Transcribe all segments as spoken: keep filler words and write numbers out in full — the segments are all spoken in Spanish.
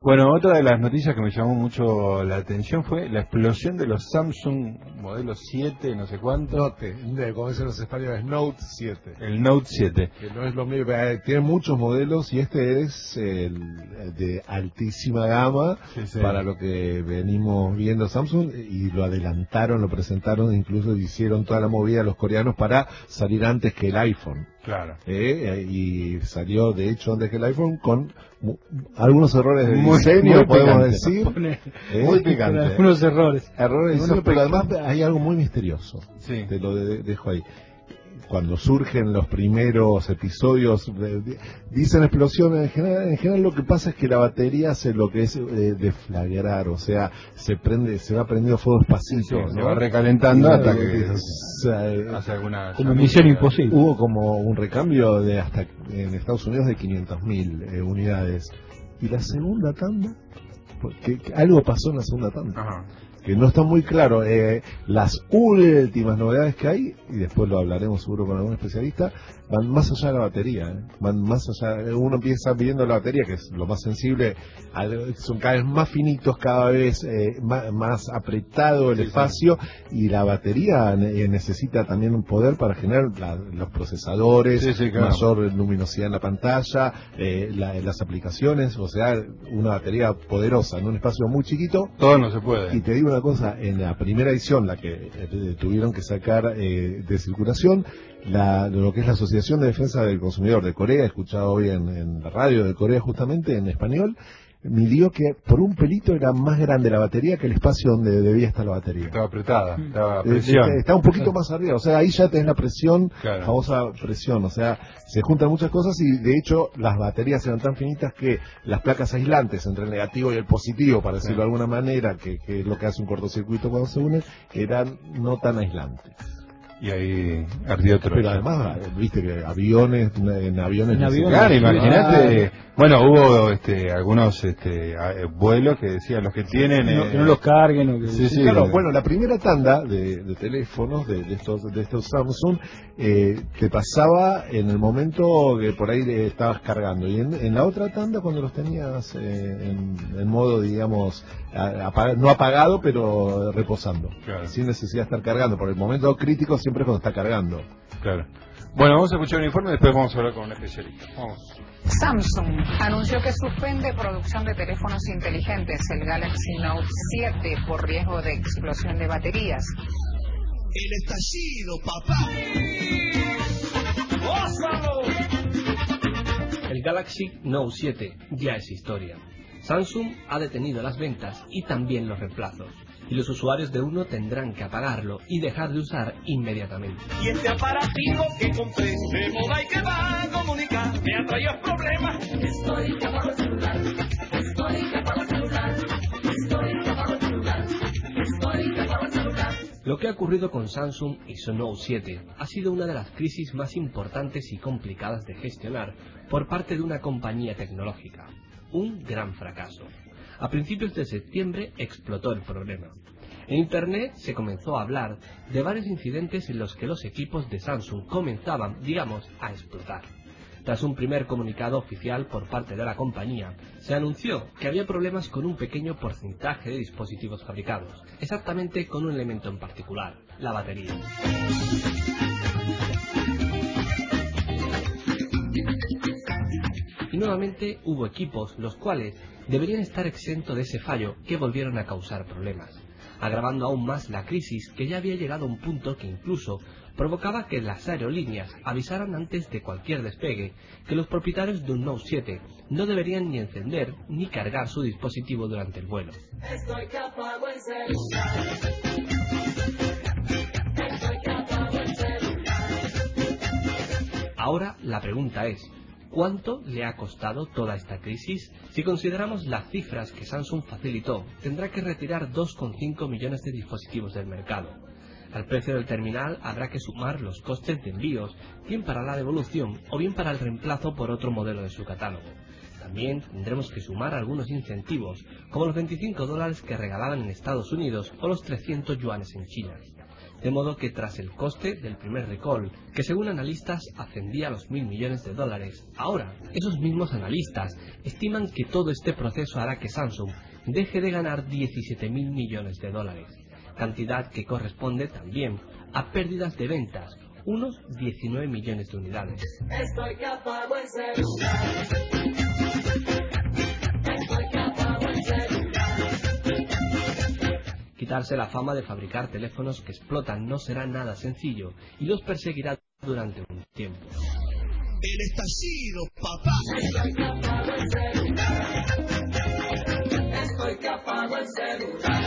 Bueno, otra de las noticias que me llamó mucho la atención fue la explosión de los Samsung modelo siete, no sé cuánto. Note, como dicen los españoles, Note siete. El Note siete. Que no es lo mismo, tiene muchos modelos y este es el, el de altísima gama, sí, sí, para lo que venimos viendo Samsung, y lo adelantaron, lo presentaron, incluso hicieron toda la movida los coreanos para salir antes que el iPhone. Claro. Eh, y salió de hecho antes que el iPhone con algunos errores de muy, diseño, muy podemos picante. decir. Pone, eh, muy picante. Algunos errores. Errores de diseño, pero además hay algo muy misterioso. Sí. Te lo de, dejo ahí. Cuando surgen los primeros episodios, dicen explosiones, en general, en general lo que pasa es que la batería hace lo que es eh, deflagrar, o sea, se prende, se va prendiendo fuego despacito, sí, ¿no? Se va recalentando hasta que, que o sea, eh, hace alguna... Como misión imposible. Hubo como un recambio de hasta en Estados Unidos de quinientas mil eh, unidades. Y la segunda tanda, porque algo pasó en la segunda tanda. Ajá. Que no está muy claro. Eh, las últimas novedades que hay, y después lo hablaremos seguro con algún especialista, van más allá de la batería, ¿eh? van más allá. Uno empieza pidiendo la batería, que es lo más sensible, son cada vez más finitos, cada vez eh, más, más apretado el sí, espacio, sí. Y la batería eh, necesita también un poder para generar la, los procesadores, sí, sí, claro. Mayor luminosidad en la pantalla, eh, la, las aplicaciones, o sea, una batería poderosa en un espacio muy chiquito. Todo no se puede. Y te digo una cosa, en la primera edición, la que eh, tuvieron que sacar eh, de circulación, la, lo que es la Asociación de Defensa del Consumidor de Corea, he escuchado hoy en, en la radio de Corea justamente, en español, midió que por un pelito era más grande la batería que el espacio donde debía estar la batería. Estaba apretada, estaba presión. Eh, está un poquito más arriba, o sea, ahí ya tenés la presión, claro. Famosa presión, o sea, se juntan muchas cosas y de hecho las baterías eran tan finitas que las placas aislantes entre el negativo y el positivo, para decirlo sí. de alguna manera, que, que es lo que hace un cortocircuito cuando se unen, eran no tan aislantes. Y ahí ardió otro. Pero además, viste que aviones, en aviones... En aviones claro, imagínate, ah, bueno, hubo este, algunos este, vuelos que decían los que tienen... No, eh, que no los carguen o que... Sí, sí, claro, bueno, la primera tanda de, de teléfonos de, de estos de estos Samsung eh, te pasaba en el momento que por ahí le estabas cargando, y en, en la otra tanda cuando los tenías eh, en, en modo, digamos, apag, no apagado, pero reposando, claro. Sin necesidad de estar cargando, por el momento crítico siempre es cuando está cargando. Claro. Bueno, vamos a escuchar un informe y después vamos a hablar con un especialista. Vamos. Samsung anunció que suspende producción de teléfonos inteligentes, el Galaxy Note siete, por riesgo de explosión de baterías. El estallido, papá. ¡Gózalo! El Galaxy Note siete ya es historia. Samsung ha detenido las ventas y también los reemplazos. Y los usuarios de uno tendrán que apagarlo y dejar de usar inmediatamente. Y este aparatito que compré de moda y que va a comunicar me ha traído problemas. Estoy que apago el celular, estoy que apago el celular, estoy que apago el celular, estoy que apago el celular. Lo que ha ocurrido con Samsung y su Note siete ha sido una de las crisis más importantes y complicadas de gestionar por parte de una compañía tecnológica. Un gran fracaso. A principios de septiembre explotó el problema. En Internet se comenzó a hablar de varios incidentes en los que los equipos de Samsung comenzaban, digamos, a explotar. Tras un primer comunicado oficial por parte de la compañía, se anunció que había problemas con un pequeño porcentaje de dispositivos fabricados, exactamente con un elemento en particular, la batería. Y nuevamente hubo equipos los cuales deberían estar exentos de ese fallo que volvieron a causar problemas, agravando aún más la crisis que ya había llegado a un punto que incluso provocaba que las aerolíneas avisaran antes de cualquier despegue que los propietarios de un Note siete no deberían ni encender ni cargar su dispositivo durante el vuelo. Estoy que apago el celular. Estoy que apago el celular. Ahora la pregunta es, ¿cuánto le ha costado toda esta crisis? Si consideramos las cifras que Samsung facilitó, tendrá que retirar dos coma cinco millones de dispositivos del mercado. Al precio del terminal habrá que sumar los costes de envíos, bien para la devolución o bien para el reemplazo por otro modelo de su catálogo. También tendremos que sumar algunos incentivos, como los veinticinco dólares que regalaban en Estados Unidos o los trescientos yuanes en China. de modo que tras el coste del primer recall, que según analistas ascendía a los mil millones de dólares, ahora esos mismos analistas estiman que todo este proceso hará que Samsung deje de ganar diecisiete mil millones de dólares, cantidad que corresponde también a pérdidas de ventas, unos diecinueve millones de unidades. Estoy que apago el celular. Estoy que apago el celular. Quitarse la fama de fabricar teléfonos que explotan no será nada sencillo y los perseguirá durante un tiempo. El estallido, papá. Estoy que apago el celular. Estoy que apago el celular.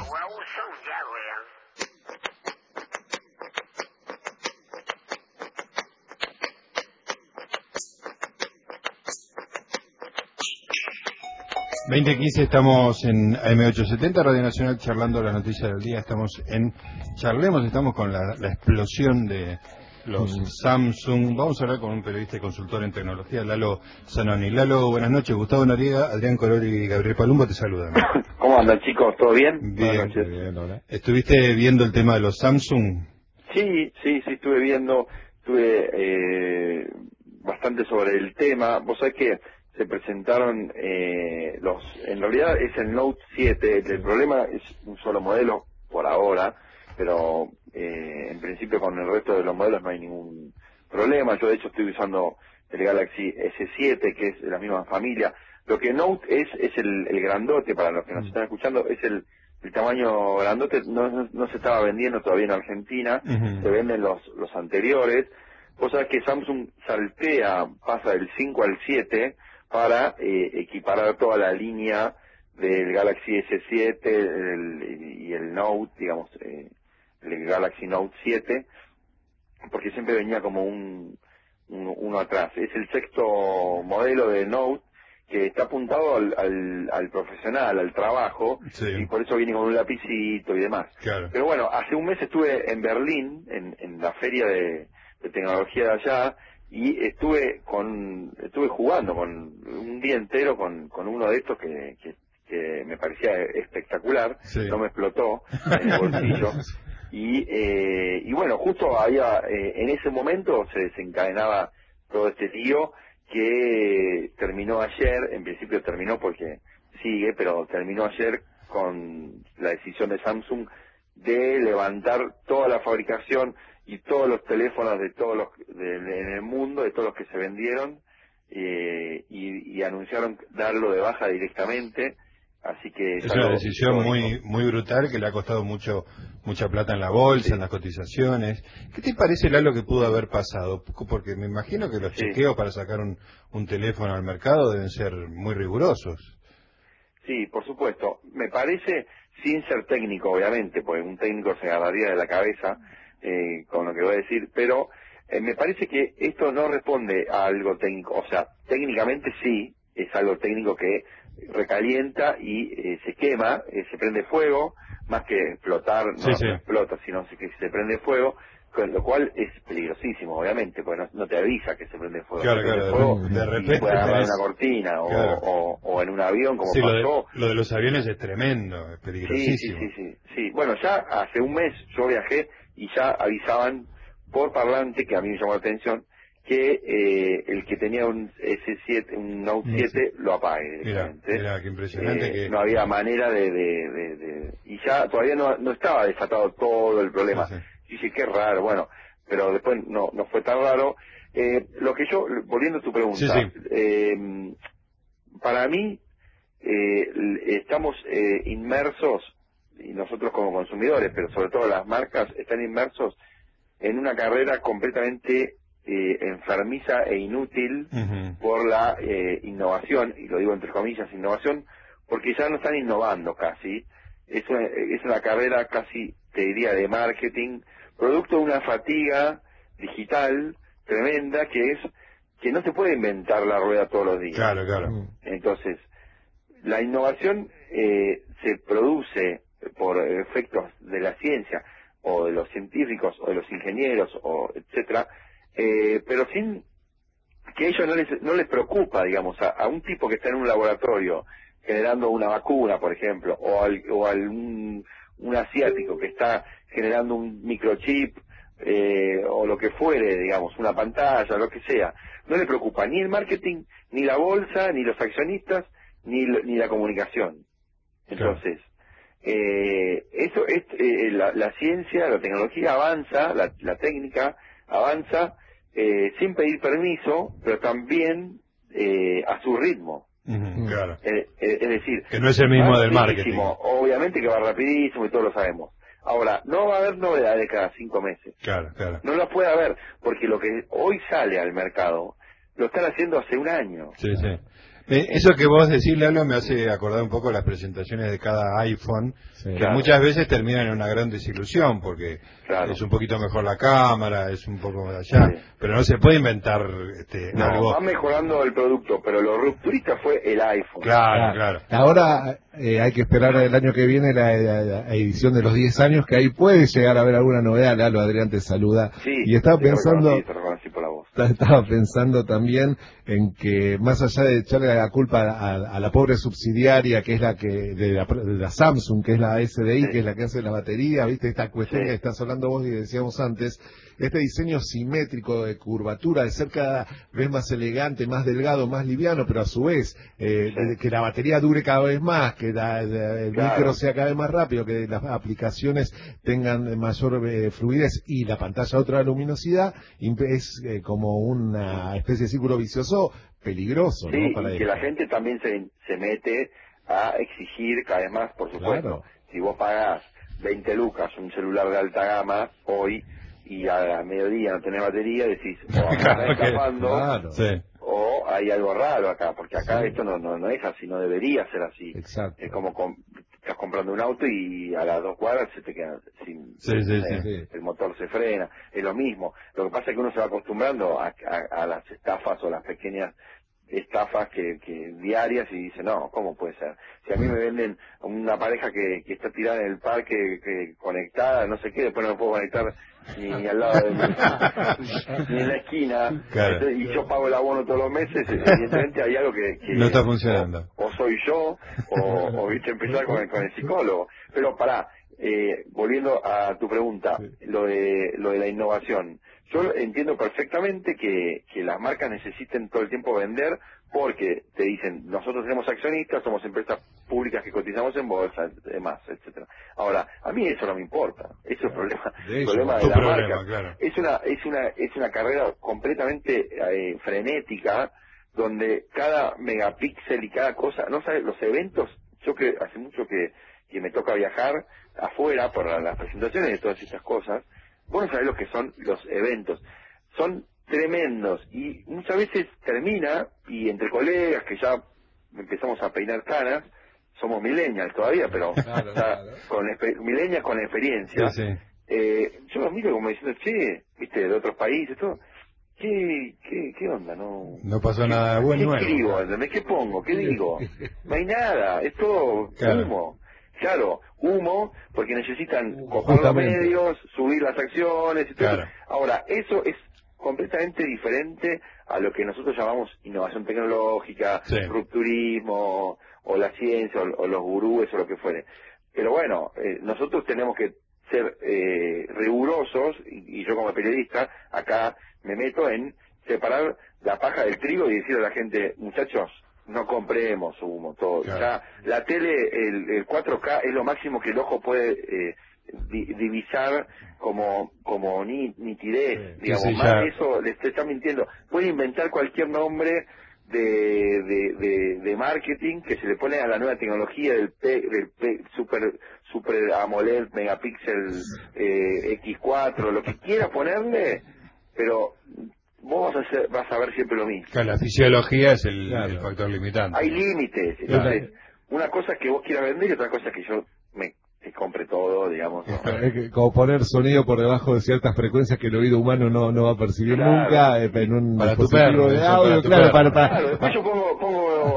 veinte quince estamos en A M ochocientos setenta, Radio Nacional, charlando las noticias del día. Estamos en Charlemos, estamos con la, la explosión de los Samsung. Vamos a hablar con un periodista y consultor en tecnología, Lalo Zanoni. Lalo, buenas noches. Gustavo Noriega, Adrián Colori y Gabriel Palumbo te saludan. ¿Cómo andan, chicos? ¿Todo bien? Bien, bien, hola. ¿Estuviste viendo el tema de los Samsung? Sí, sí, sí, estuve viendo, estuve eh, bastante sobre el tema. Vos sabés que se presentaron eh, los, en realidad es el Note siete, el problema es un solo modelo por ahora, pero eh, en principio con el resto de los modelos no hay ningún problema. Yo de hecho estoy usando el Galaxy ese siete, que es de la misma familia. Lo que Note es, es el, el grandote, para los que nos están escuchando, es el, el tamaño grandote, no, no, no se estaba vendiendo todavía en Argentina, uh-huh. Se venden los, los anteriores. Vos sabés que Samsung saltea, pasa del cinco al siete, para eh, equiparar toda la línea del Galaxy ese siete el, y el Note, digamos, eh, el Galaxy Note siete, porque siempre venía como un, un uno atrás. Es el sexto modelo de Note que está apuntado al, al, al profesional, al trabajo, sí. Y por eso viene con un lapicito y demás. Claro. Pero bueno, hace un mes estuve en Berlín, en, en la feria de, de tecnología de allá, y estuve con estuve jugando con un día entero con, con uno de estos que, que, que me parecía espectacular, sí. No me explotó en el bolsillo y eh, y bueno, justo había eh, en ese momento se desencadenaba todo este lío que terminó ayer. En principio terminó porque sigue, pero terminó ayer con la decisión de Samsung de levantar toda la fabricación y todos los teléfonos de todos los de, de, en el mundo, de todos los que se vendieron, eh, y, y anunciaron darlo de baja directamente. Así que es una decisión muy muy brutal que le ha costado mucho mucha plata en la bolsa, sí. En las cotizaciones. ¿Qué te parece, Lalo, que pudo haber pasado? Porque me imagino que los sí. chequeos para sacar un, un teléfono al mercado deben ser muy rigurosos. Sí, por supuesto. Me parece, sin ser técnico, obviamente, porque un técnico se agarraría de la cabeza eh, con lo que voy a decir, pero eh, me parece que esto no responde a algo técnico. O sea, técnicamente sí, es algo técnico que recalienta y eh, se quema, eh, se prende fuego, más que explotar, no, sí, sí. no explota, sino que se prende fuego, con lo cual es peligrosísimo, obviamente, porque no, no te avisa que se prende fuego. Claro, se prende claro, fuego de, de repente y puede agarrar tenés... una cortina claro. o, o, o en un avión, como sí, pasó. Lo de, lo de los aviones es tremendo, es peligrosísimo. Sí, sí, sí, sí, sí. Bueno, ya hace un mes yo viajé y ya avisaban por parlante, que a mí me llamó la atención, que eh, el que tenía un ese siete, un Note siete, lo apague directamente. Mira, mira, qué impresionante. Eh, que... No había manera de, de, de, de... Y ya todavía no, no estaba desatado todo el problema. Sí, sí. Y dije, qué raro, bueno, pero después no, no fue tan raro. Eh, lo que yo, volviendo a tu pregunta, sí, sí. Eh, para mí eh, estamos eh, inmersos, y nosotros como consumidores, pero sobre todo las marcas, están inmersos en una carrera completamente eh, enfermiza e inútil uh-huh. por la eh, innovación, y lo digo entre comillas, innovación, porque ya no están innovando casi. Es una, es una carrera casi, te diría, de marketing, producto de una fatiga digital tremenda, que es que no se puede inventar la rueda todos los días. Claro, claro. Entonces, la innovación eh, se produce por efectos de la ciencia, o de los científicos, o de los ingenieros, o etcétera, eh, pero sin que a ellos no les, no les preocupa, digamos, a, a un tipo que está en un laboratorio generando una vacuna, por ejemplo, o, al, o a un, un asiático que está generando un microchip eh, o lo que fuere, digamos, una pantalla, lo que sea, no le preocupa ni el marketing, ni la bolsa, ni los accionistas, ni, ni la comunicación. Entonces, eh, eso es eh, la, la ciencia, la tecnología avanza, la, la técnica avanza eh, sin pedir permiso, pero también eh, a su ritmo. Uh-huh, claro. Eh, eh, es decir, que no es el mismo del marketing. Obviamente que va rapidísimo y todos lo sabemos. Ahora, no va a haber novedades cada cinco meses. Claro, claro. No las puede haber, porque lo que hoy sale al mercado lo están haciendo hace un año. Sí, sí. Eh, eso que vos decís, Lalo, me hace acordar un poco las presentaciones de cada iPhone, sí, que claro. muchas veces terminan en una gran desilusión, porque claro. es un poquito mejor la cámara, es un poco de allá, sí. pero no se puede inventar este, no, algo... va mejorando el producto, pero lo rupturista fue el iPhone. Claro, claro. Ahora eh, hay que esperar el año que viene la, la, la edición de los diez años, que ahí puede llegar a haber alguna novedad. Lalo, Adrián te saluda. Sí, y estaba pensando... Reconocí, te reconocí por la voz. Estaba pensando también en que, más allá de echarle la culpa a, a la pobre subsidiaria que es la que de la, de la Samsung, que es la S D I, sí. que es la que hace la batería, viste esta cuestión sí. que estás hablando vos y decíamos antes, este diseño simétrico de curvatura, de ser cada vez más elegante, más delgado, más liviano, pero a su vez eh, sí. que la batería dure cada vez más, que la, el claro. micro sea cada vez más rápido, que las aplicaciones tengan mayor eh, fluidez y la pantalla otra luminosidad, es eh, como una especie de círculo vicioso peligroso, sí, ¿no? Para y que la gente también se, se mete a exigir cada vez más, por supuesto. Claro. Si vos pagás veinte lucas un celular de alta gama hoy y a mediodía no tenés batería, decís, o acá está escapando, claro. sí. o hay algo raro acá, porque acá sí. esto no, no, no es así, no debería ser así. Exacto. Es como com estás comprando un auto y a las dos cuadras se te queda sin, sí, sí, eh, sí. el motor se frena, es lo mismo. Lo que pasa es que uno se va acostumbrando a, a, a las estafas o las pequeñas estafas que, que diarias y dice, no, ¿cómo puede ser? Si a mí me venden una pareja que, que está tirada en el parque, que conectada, no sé qué, después no me puedo conectar ni, ni al lado de mi, ni en la esquina, claro. Entonces, y yo pago el abono todos los meses, evidentemente hay algo que, que no está funcionando. O, o soy yo, o, o viste empezar con el, con el psicólogo. Pero pará, eh, volviendo a tu pregunta, sí. lo de lo de la innovación. Yo entiendo perfectamente que, que las marcas necesiten todo el tiempo vender porque te dicen, nosotros tenemos accionistas, somos empresas públicas que cotizamos en bolsa, demás, etcétera. Ahora, a mí eso no me importa, eso es el problema, el problema de la problema, marca. Claro. Es una es una es una carrera completamente eh, frenética donde cada megapíxel y cada cosa, no sabes, los eventos, yo que hace mucho que, que me toca viajar afuera por las presentaciones de todas estas cosas. Vos no sabés lo que son los eventos. Son tremendos y muchas veces termina y entre colegas que ya empezamos a peinar canas, somos millennials todavía, pero claro, claro. con millennials con experiencia, sí, sí. Eh, yo los miro como diciendo, che, viste, de otros países, todo, ¿qué, qué, qué onda? No, no pasó ¿qué, nada bueno. ¿Qué nuevo, escribo? Claro. ¿Qué pongo? ¿Qué digo? No hay nada, es todo claro. humo. Claro, humo, porque necesitan copar los medios, subir las acciones, y todo. Claro. Ahora, eso es completamente diferente a lo que nosotros llamamos innovación tecnológica, sí. rupturismo, o la ciencia, o, o los gurúes, o lo que fuere. Pero bueno, eh, nosotros tenemos que ser eh, rigurosos, y, y yo como periodista, acá me meto en separar la paja del trigo y decirle a la gente, muchachos, no compremos humo, todo. Claro. Ya la tele, el, el cuatro K es lo máximo que el ojo puede eh, di, divisar como como ni, nitidez, sí, digamos, sí, más de eso le está mintiendo. Puede inventar cualquier nombre de, de, de, de marketing que se le pone a la nueva tecnología del P, del P, super super AMOLED megapíxel eh, equis cuatro, lo que quiera ponerle, pero vos vas a, hacer, vas a ver siempre lo mismo. Claro, la fisiología es el, claro. el factor limitante. Hay límites. Entonces, claro. una cosa es que vos quieras vender y otra cosa es que yo me que compre todo, digamos. ¿no? Como poner sonido por debajo de ciertas frecuencias que el oído humano no, no va a percibir claro. nunca en un para dispositivo tu perro, de audio. Para claro, perro. para, para, claro, después yo pongo, pongo eh, Beto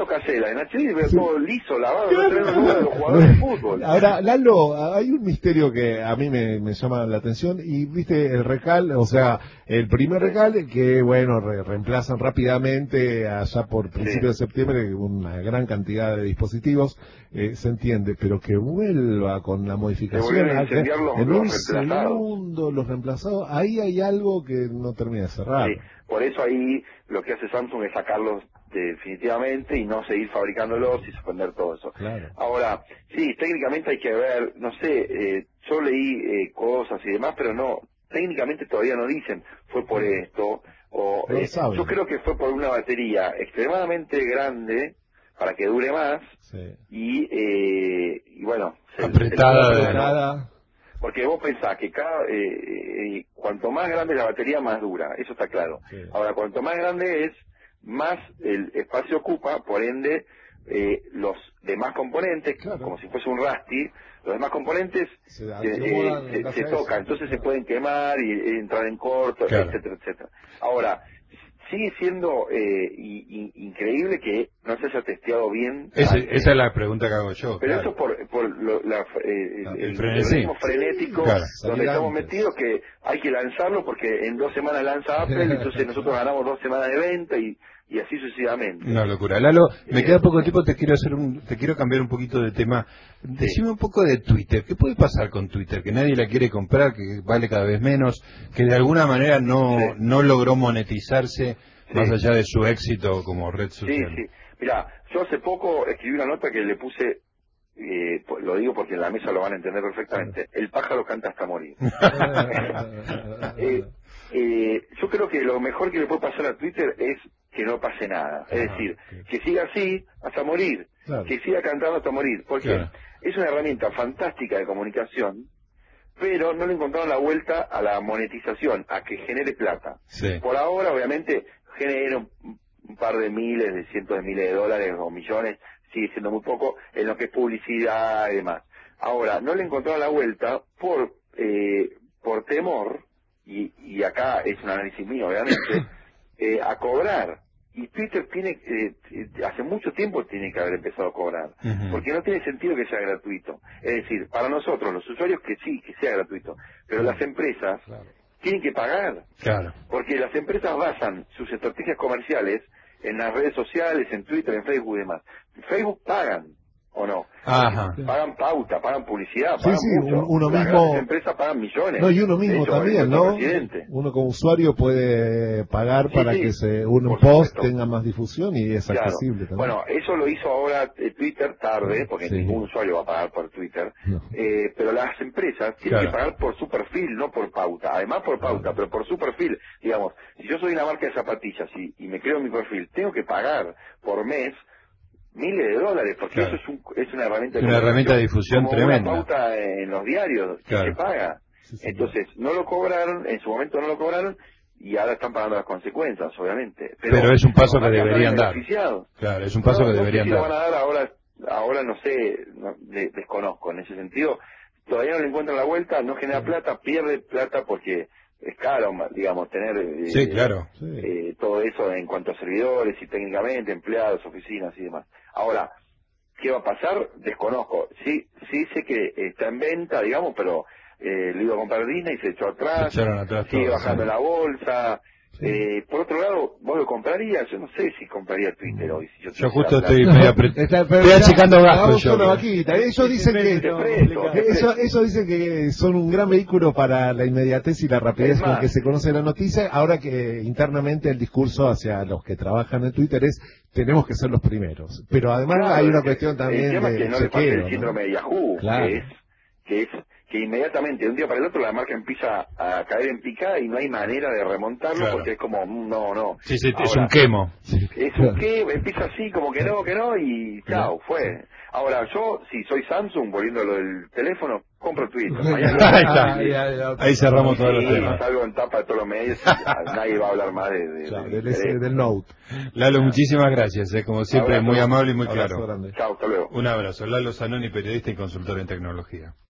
hizo Casella en H D y veo sí. todo liso, lavado, no tenés los números de los jugadores de fútbol. Ahora, Lalo, hay un misterio que a mí me, me llama la atención, y viste el recal, o sea, el primer recal que, bueno, re, reemplazan rápidamente allá por principios sí. de septiembre una gran cantidad de dispositivos, eh, se entiende, pero que vuelva con la modificación a que, los, en los un segundo, los reemplazados, ahí hay algo que no termina de cerrar. Sí. Por eso ahí lo que hace Samsung es sacarlos definitivamente y no seguir fabricándolos y suspender todo eso. Claro. Ahora, sí, técnicamente hay que ver, no sé, eh, yo leí eh, cosas y demás, pero no, técnicamente todavía no dicen fue por esto, o no eh, yo creo que fue por una batería extremadamente grande para que dure más sí. y, eh, y bueno, se, apretada se de nada. Porque vos pensás que cada eh, eh, cuanto más grande la batería, más dura, eso está claro. Sí. Ahora, cuanto más grande es, más el espacio ocupa, por ende, eh, los demás componentes, claro. como si fuese un Rusty, los demás componentes se, eh, eh, se, se tocan, entonces claro. se pueden quemar y, y entrar en corto, claro. etcétera, etcétera. Ahora, sigue siendo eh, y, y, increíble que no se haya testeado bien. Ese, antes. Esa es la pregunta que hago yo. Pero claro. eso por, por lo, la, eh, el, el, el, frenesí. el ritmo frenético claro. donde estamos metidos, que hay que lanzarlo porque en dos semanas lanza Apple, entonces nosotros ganamos dos semanas de venta y, y así sucesivamente. Una locura. Lalo, me eh, queda poco tiempo, te quiero hacer un, te quiero cambiar un poquito de tema. Decime un poco de Twitter. ¿Qué puede pasar con Twitter? Que nadie la quiere comprar, que vale cada vez menos, que de alguna manera no, sí. no logró monetizarse. Sí. Más allá de su éxito como red social. Sí, sí. Mirá, yo hace poco escribí una nota que le puse, eh, lo digo porque en la mesa lo van a entender perfectamente, el pájaro canta hasta morir. eh, eh, yo creo que lo mejor que le puede pasar a Twitter es que no pase nada. Es ah, decir, okay. que siga así hasta morir, claro. que siga cantando hasta morir. Porque claro. es una herramienta fantástica de comunicación, pero no le encontraron la vuelta a la monetización, a que genere plata. Sí. Por ahora, obviamente, genera un, un par de miles, de cientos de miles de dólares o millones, sigue siendo muy poco, en lo que es publicidad y demás. Ahora, no le encontraron la vuelta por eh, por temor, y, y acá es un análisis mío, obviamente, eh, a cobrar. Y Twitter tiene, eh, hace mucho tiempo tiene que haber empezado a cobrar, uh-huh. porque no tiene sentido que sea gratuito. Es decir, para nosotros, los usuarios, que sí, que sea gratuito, pero uh-huh. las empresas claro. tienen que pagar, claro. porque las empresas basan sus estrategias comerciales en las redes sociales, en Twitter, en Facebook y demás. Facebook pagan, ¿o no? Ajá. Pagan pauta, pagan publicidad, pagan sí, sí, mucho. Uno las mismo... empresas pagan millones. No, y uno mismo hecho, también, ¿no? Presidente. Uno como usuario puede pagar sí, para sí, que se un post supuesto. tenga más difusión y es claro. accesible también. Bueno, eso lo hizo ahora eh, Twitter tarde, porque sí. ningún usuario va a pagar por Twitter, no. eh, pero las empresas tienen claro. que pagar por su perfil, no por pauta. Además por pauta, claro. pero por su perfil. Digamos, si yo soy una marca de zapatillas y, y me creo mi perfil, tengo que pagar por mes miles de dólares, porque claro. eso es, un, es una herramienta de, una herramienta de difusión como tremenda. Una pauta en los diarios que claro. se paga. Sí, sí, Entonces, no lo cobraron, en su momento no lo cobraron, y ahora están pagando las consecuencias, obviamente. Pero, Pero es un paso que deberían dar. Claro, es un paso no, que no deberían sé si dar. Lo van a dar ahora, ahora no sé, no, de, desconozco en ese sentido. Todavía no le encuentran la vuelta, no genera plata, pierde plata porque es caro, digamos, tener eh, sí, claro. eh, todo eso en cuanto a servidores y técnicamente, empleados, oficinas y demás. Ahora, ¿qué va a pasar? Desconozco. Sí, sí sé que está en venta, digamos, pero eh, lo iba a comprar Disney y se echó atrás, se atrás sigue todo, bajando sí. la bolsa. Sí. Eh, por otro lado, ¿vos lo comprarías? Yo no sé si compraría Twitter hoy. Si yo yo justo estoy no, medio apret... estoy achicando gastos yo. Ellos dicen que eso, eso dicen que son un gran vehículo para la inmediatez y la rapidez con que se conoce la noticia. Ahora que internamente el discurso hacia los que trabajan en Twitter es tenemos que ser los primeros. Pero además claro, hay una el, cuestión también el tema de es que no chequeo, le pase el ¿no? síndrome de Yahoo, claro. que es que es que inmediatamente de un día para el otro la marca empieza a caer en picada y no hay manera de remontarlo claro. porque es como no, no. Sí, sí, Ahora, es un quemo. Es un quemo, empieza así como que no, que no y chao, fue. Ahora yo, si soy Samsung, volviendo a lo del teléfono, compro Twitter. Ahí está. Ahí cerramos todos los temas. Salgo en tapa de todos los medios y nadie va a hablar más de, de, claro, de, del, de, del Note. Lalo, muchísimas gracias, eh, como siempre, abrazo, muy amable y muy abrazo claro. grande. Chao, hasta luego. Un abrazo. Lalo Zanoni, periodista y consultor en tecnología.